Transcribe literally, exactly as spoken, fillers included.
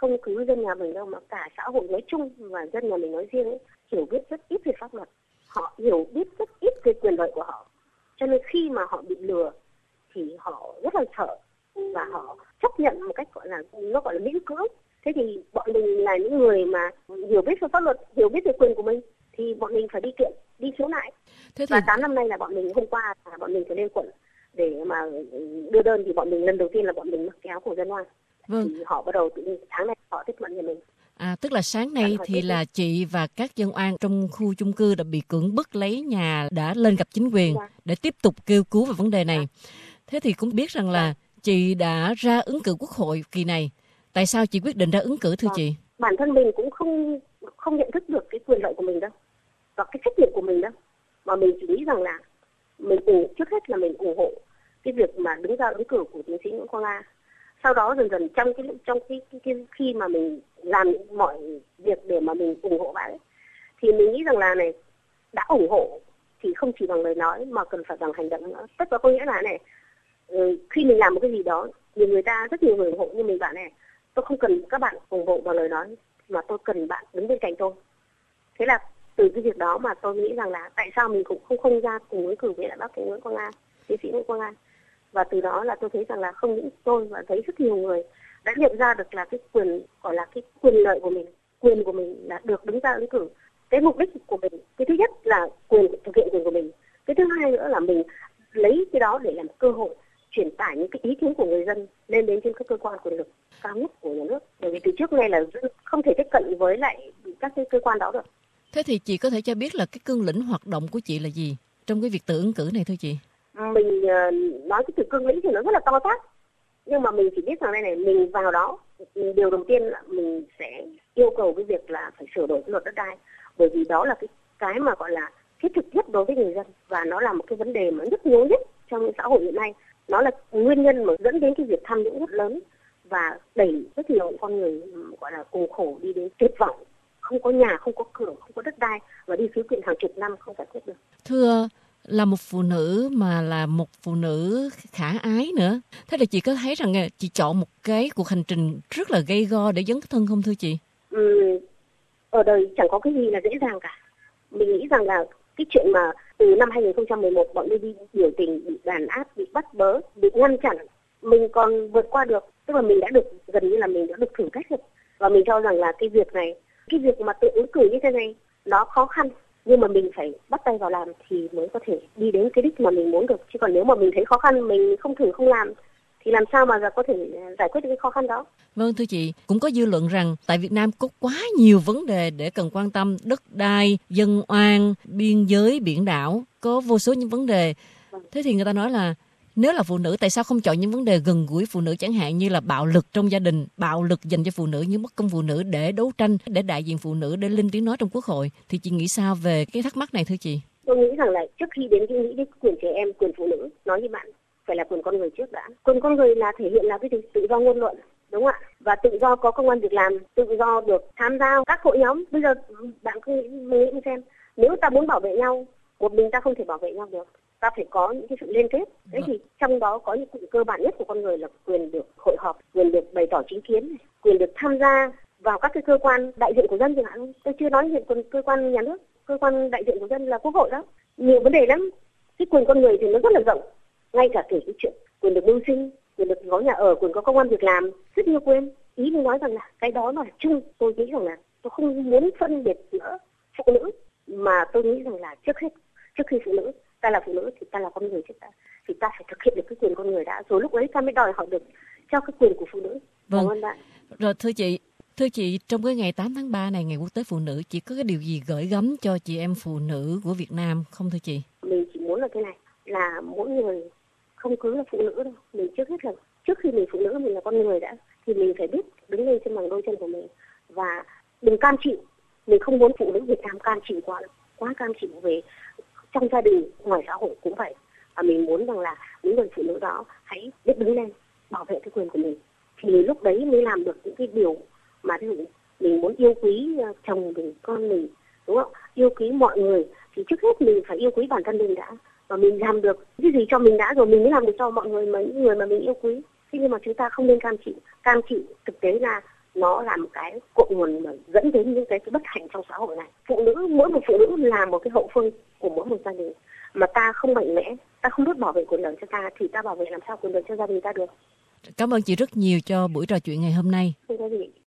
không cứ dân nhà mình đâu mà cả xã hội nói chung và dân nhà mình nói riêng ấy, hiểu biết rất ít về pháp luật. Họ hiểu biết rất ít về quyền lợi của họ. Cho nên khi mà họ bị lừa thì họ rất là sợ và họ chấp nhận một cách gọi là nó gọi là miễn cưỡng. Thế thì bọn mình là những người mà hiểu biết về pháp luật, hiểu biết về quyền của mình thì bọn mình phải đi kiện, đi khiếu nại. Thế thì... Và tám năm nay là bọn mình hôm qua là bọn mình phải lên quận để mà đưa đơn, thì bọn mình lần đầu tiên là bọn mình mặc cái áo của dân oan. Vâng. Thì họ bắt đầu tự tháng này họ tiếp cận nhà mình. À, tức là sáng nay thì là chị và các dân oan trong khu chung cư đã bị cưỡng bức lấy nhà đã lên gặp chính quyền dạ. để tiếp tục kêu cứu về vấn đề này. Dạ. Thế thì cũng biết rằng là chị đã ra ứng cử Quốc hội kỳ này. Tại sao chị quyết định ra ứng cử thưa dạ. chị? Bản thân mình cũng không không nhận thức được cái quyền lợi của mình đâu và cái trách nhiệm của mình đâu. Mà mình chỉ nghĩ rằng là mình ủng, trước hết là mình ủng hộ cái việc mà đứng ra ứng cử của tiến sĩ Nguyễn Quang A. Sau đó dần dần trong cái trong cái, cái, cái khi mà mình làm mọi việc để mà mình ủng hộ bạn ấy, thì mình nghĩ rằng là này, đã ủng hộ thì không chỉ bằng lời nói mà cần phải bằng hành động nữa. Tất cả có nghĩa là này, khi mình làm một cái gì đó, nhiều người ta rất nhiều người ủng hộ, nhưng mình bảo này, tôi không cần các bạn ủng hộ bằng lời nói mà tôi cần bạn đứng bên cạnh tôi. Thế là từ cái việc đó mà tôi nghĩ rằng là tại sao mình cũng không không ra cùng ứng cử với lại bác Nguyễn Quang A, tiến sĩ Nguyễn Quang A. Và từ đó là tôi thấy rằng là không những tôi mà thấy rất nhiều người đã nhận ra được là cái quyền, gọi là cái quyền lợi của mình, quyền của mình là được đứng ra ứng cử. Cái mục đích của mình, cái thứ nhất là quyền thực hiện quyền của mình. Cái thứ hai nữa là mình lấy cái đó để làm cơ hội truyền tải những cái ý kiến của người dân lên đến trên các cơ quan quyền lực cao nhất của nhà nước. Bởi vì từ trước nay là không thể tiếp cận với lại các cái cơ quan đó được. Thế thì chị có thể cho biết là cái cương lĩnh hoạt động của chị là gì trong cái việc tự ứng cử này thưa chị? Mình nói cái từ cương lĩnh thì nó rất là to tát, nhưng mà mình chỉ biết rằng đây này, mình vào đó điều đầu tiên là mình sẽ yêu cầu cái việc là phải sửa đổi cái luật đất đai, bởi vì đó là cái cái mà gọi là thiết thực nhất đối với người dân và nó là một cái vấn đề mà nhức nhối nhất trong xã hội hiện nay. Nó là nguyên nhân mà dẫn đến cái việc tham nhũng rất lớn và đẩy rất nhiều con người gọi là cùng khổ đi đến tuyệt vọng, không có nhà, không có cửa, không có đất đai và đi khiếu kiện hàng chục năm không giải quyết được. Thưa, là một phụ nữ mà là một phụ nữ khả ái nữa. Thế là chị có thấy rằng chị chọn một cái cuộc hành trình rất là gay go để dấn thân không thưa chị? Ừ, ở đời chẳng có cái gì là dễ dàng cả. Mình nghĩ rằng là cái chuyện mà từ năm hai không một một bọn đi đi biểu tình, bị đàn áp, bị bắt bớ, bị ngăn chặn, mình còn vượt qua được. Tức là mình đã được, gần như là mình đã được thử thách được. Và mình cho rằng là cái việc này, cái việc mà tự ứng cử như thế này, nó khó khăn. Nhưng mà mình phải bắt tay vào làm thì mới có thể đi đến cái đích mà mình muốn được. Chứ còn nếu mà mình thấy khó khăn, mình không thử không làm thì làm sao mà có thể giải quyết được cái khó khăn đó. Vâng thưa chị, cũng có dư luận rằng tại Việt Nam có quá nhiều vấn đề để cần quan tâm, đất đai, dân oan, biên giới, biển đảo, có vô số những vấn đề. Thế thì người ta nói là nếu là phụ nữ, tại sao không chọn những vấn đề gần gũi phụ nữ, chẳng hạn như là bạo lực trong gia đình, bạo lực dành cho phụ nữ, những bất công phụ nữ để đấu tranh, để đại diện phụ nữ, để lên tiếng nói trong Quốc hội. Thì chị nghĩ sao về cái thắc mắc này thưa chị? Tôi nghĩ rằng là trước khi đến cái nghĩ đến quyền trẻ em, quyền phụ nữ, nói như bạn, phải là quyền con người trước đã. Quyền con người là thể hiện là cái gì? Tự do ngôn luận, đúng không ạ? Và tự do có công ăn việc làm, tự do được tham gia các hội nhóm. Bây giờ bạn cứ nghĩ xem, nếu ta muốn bảo vệ nhau, một mình ta không thể bảo vệ nhau được. Ta phải có những cái sự liên kết. Thế thì trong đó có những quyền cơ bản nhất của con người là quyền được hội họp, quyền được bày tỏ chính kiến, quyền được tham gia vào các cái cơ quan đại diện của dân chẳng hạn. Tôi chưa nói hiện cơ quan nhà nước, cơ quan đại diện của dân là Quốc hội đó. Nhiều vấn đề lắm. Cái quyền con người thì nó rất là rộng. Ngay cả kể cái chuyện quyền được mưu sinh, quyền được có nhà ở, quyền có công ăn việc làm, rất nhiều quyền. Ý mình nói rằng là cái đó là chung. Tôi nghĩ rằng là tôi không muốn phân biệt nữa phụ nữ, mà tôi nghĩ rằng là trước hết, trước khi phụ nữ ta là phụ nữ thì ta là con người trước đã, thì ta phải thực hiện được cái quyền con người đã, rồi lúc ấy ta mới đòi hỏi được cho cái quyền của phụ nữ. Vâng. Cảm ơn bạn. Rồi thưa chị, thưa chị, trong cái ngày tám tháng ba này, ngày Quốc tế Phụ nữ, chị có cái điều gì gửi gắm cho chị em phụ nữ của Việt Nam không thưa chị? Mình chỉ muốn là cái này, là mỗi người không cứ là phụ nữ đâu, mình trước hết là trước khi mình phụ nữ mình là con người đã, thì mình phải biết đứng lên trên bằng đôi chân của mình và đừng cam chịu. Mình không muốn phụ nữ Việt Nam cam chịu quá, quá cam chịu về trong gia đình, ngoài xã hội cũng vậy. Và mình muốn rằng là những người phụ nữ đó hãy biết đứng lên bảo vệ cái quyền của mình, thì lúc đấy mới làm được những cái điều mà ví dụ mình muốn yêu quý chồng mình, con mình, đúng không? Yêu quý mọi người thì trước hết mình phải yêu quý bản thân mình đã, và mình làm được cái gì cho mình đã rồi mình mới làm được cho mọi người, mà những người mà mình yêu quý. Thế nhưng mà chúng ta không nên cam chịu. Cam chịu thực tế là nó là một cái cội nguồn mà dẫn đến những cái bất hạnh trong xã hội này. Phụ nữ, mỗi một phụ nữ là một cái hậu phương của mỗi một gia đình, mà ta không mạnh mẽ, ta không biết bảo vệ quyền lợi cho ta thì ta bảo vệ làm sao quyền lợi cho gia đình ta được. Cảm ơn chị rất nhiều cho buổi trò chuyện ngày hôm nay. Không có gì.